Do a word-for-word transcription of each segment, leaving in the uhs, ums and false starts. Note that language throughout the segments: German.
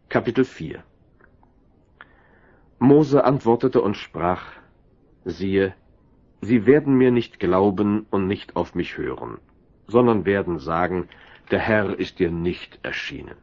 Kapitel vier. Mose antwortete und sprach: Siehe, sie werden mir nicht glauben und nicht auf mich hören, sondern werden sagen, der Herr ist dir nicht erschienen.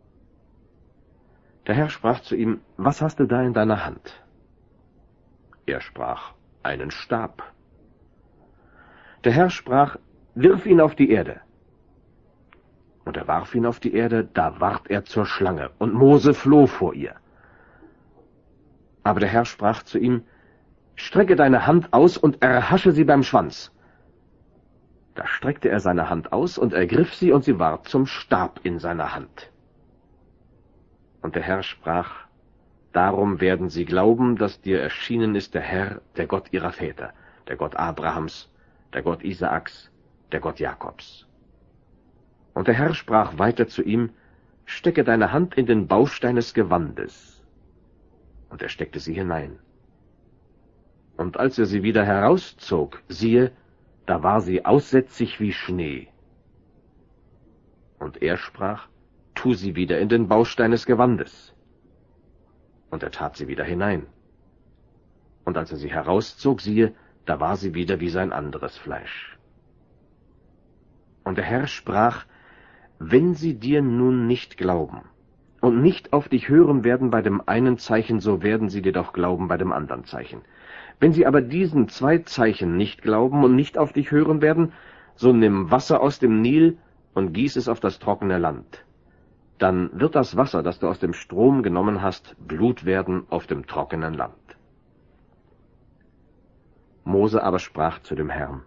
Der Herr sprach zu ihm: Was hast du da in deiner Hand? Er sprach: Einen Stab. Der Herr sprach: Wirf ihn auf die Erde. Und er warf ihn auf die Erde, da ward er zur Schlange, und Mose floh vor ihr. Aber der Herr sprach zu ihm: Strecke deine Hand aus und erhasche sie beim Schwanz. Da streckte er seine Hand aus und ergriff sie, und sie ward zum Stab in seiner Hand. Und der Herr sprach: Darum werden sie glauben, dass dir erschienen ist der Herr, der Gott ihrer Väter, der Gott Abrahams, der Gott Isaaks, der Gott Jakobs. Und der Herr sprach weiter zu ihm: Stecke deine Hand in den Baustein des Gewandes. Und er steckte sie hinein. Und als er sie wieder herauszog, siehe, da war sie aussätzig wie Schnee. Und er sprach: Tu sie wieder in den Baustein des Gewandes. Und er tat sie wieder hinein. Und als er sie herauszog, siehe, da war sie wieder wie sein anderes Fleisch. Und der Herr sprach: Wenn sie dir nun nicht glauben und nicht auf dich hören werden bei dem einen Zeichen, so werden sie dir doch glauben bei dem anderen Zeichen. Wenn sie aber diesen zwei Zeichen nicht glauben und nicht auf dich hören werden, so nimm Wasser aus dem Nil und gieß es auf das trockene Land. Dann wird das Wasser, das du aus dem Strom genommen hast, Blut werden auf dem trockenen Land. Mose aber sprach zu dem Herrn: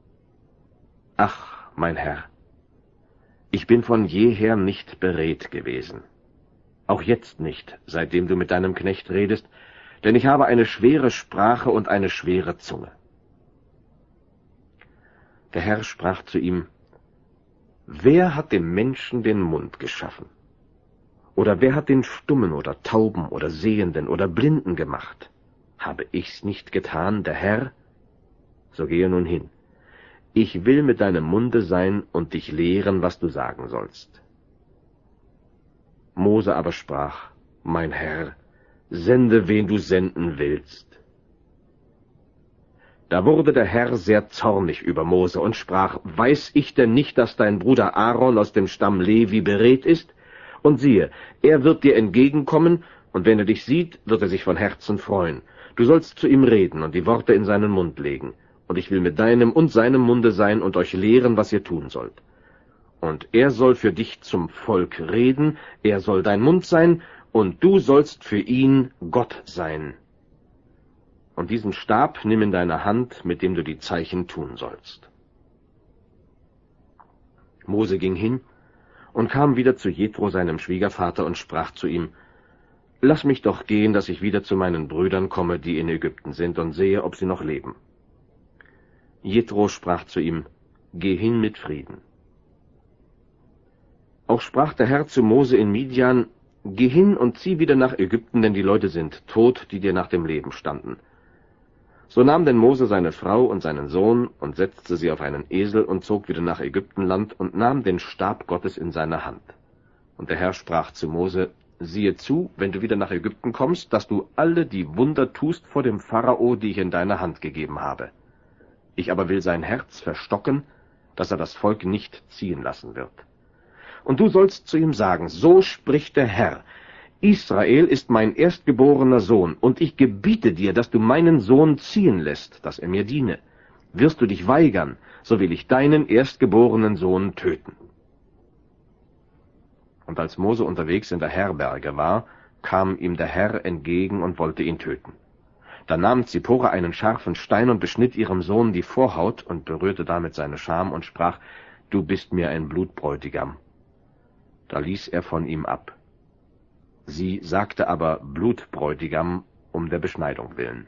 Ach, mein Herr, ich bin von jeher nicht beredt gewesen, auch jetzt nicht, seitdem du mit deinem Knecht redest, denn ich habe eine schwere Sprache und eine schwere Zunge. Der Herr sprach zu ihm: Wer hat dem Menschen den Mund geschaffen? Oder wer hat den Stummen oder Tauben oder Sehenden oder Blinden gemacht? Habe ich's nicht getan, der Herr? So gehe nun hin. Ich will mit deinem Munde sein und dich lehren, was du sagen sollst. Mose aber sprach: Mein Herr, sende, wen du senden willst. Da wurde der Herr sehr zornig über Mose und sprach: Weiß ich denn nicht, dass dein Bruder Aaron aus dem Stamm Levi beredt ist? Und siehe, er wird dir entgegenkommen, und wenn er dich sieht, wird er sich von Herzen freuen. Du sollst zu ihm reden und die Worte in seinen Mund legen. Und ich will mit deinem und seinem Munde sein und euch lehren, was ihr tun sollt. Und er soll für dich zum Volk reden, er soll dein Mund sein, und du sollst für ihn Gott sein. Und diesen Stab nimm in deine Hand, mit dem du die Zeichen tun sollst. Mose ging hin und kam wieder zu Jethro, seinem Schwiegervater, und sprach zu ihm: Lass mich doch gehen, dass ich wieder zu meinen Brüdern komme, die in Ägypten sind, und sehe, ob sie noch leben. Jethro sprach zu ihm: Geh hin mit Frieden. Auch sprach der Herr zu Mose in Midian: Geh hin und zieh wieder nach Ägypten, denn die Leute sind tot, die dir nach dem Leben standen. So nahm denn Mose seine Frau und seinen Sohn und setzte sie auf einen Esel und zog wieder nach Ägyptenland und nahm den Stab Gottes in seine Hand. Und der Herr sprach zu Mose: Siehe zu, wenn du wieder nach Ägypten kommst, dass du alle die Wunder tust vor dem Pharao, die ich in deine Hand gegeben habe. Ich aber will sein Herz verstocken, dass er das Volk nicht ziehen lassen wird. Und du sollst zu ihm sagen: So spricht der Herr: Israel ist mein erstgeborener Sohn, und ich gebiete dir, dass du meinen Sohn ziehen lässt, dass er mir diene. Wirst du dich weigern, so will ich deinen erstgeborenen Sohn töten. Und als Mose unterwegs in der Herberge war, kam ihm der Herr entgegen und wollte ihn töten. Da nahm Zippora einen scharfen Stein und beschnitt ihrem Sohn die Vorhaut und berührte damit seine Scham und sprach: Du bist mir ein Blutbräutigam. Da ließ er von ihm ab. Sie sagte aber Blutbräutigam um der Beschneidung willen.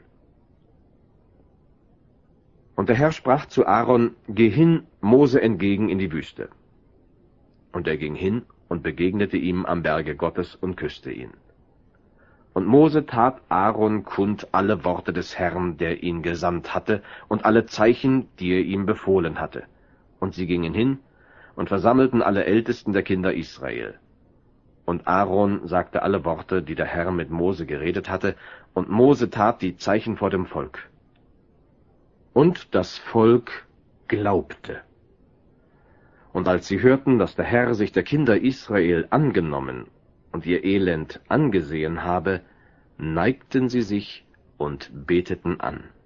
Und der Herr sprach zu Aaron: Geh hin Mose entgegen in die Wüste. Und er ging hin und begegnete ihm am Berge Gottes und küsste ihn. Und Mose tat Aaron kund alle Worte des Herrn, der ihn gesandt hatte, und alle Zeichen, die er ihm befohlen hatte. Und sie gingen hin und versammelten alle Ältesten der Kinder Israel. Und Aaron sagte alle Worte, die der Herr mit Mose geredet hatte, und Mose tat die Zeichen vor dem Volk. Und das Volk glaubte. Und als sie hörten, dass der Herr sich der Kinder Israel angenommen und ihr Elend angesehen habe, neigten sie sich und beteten an.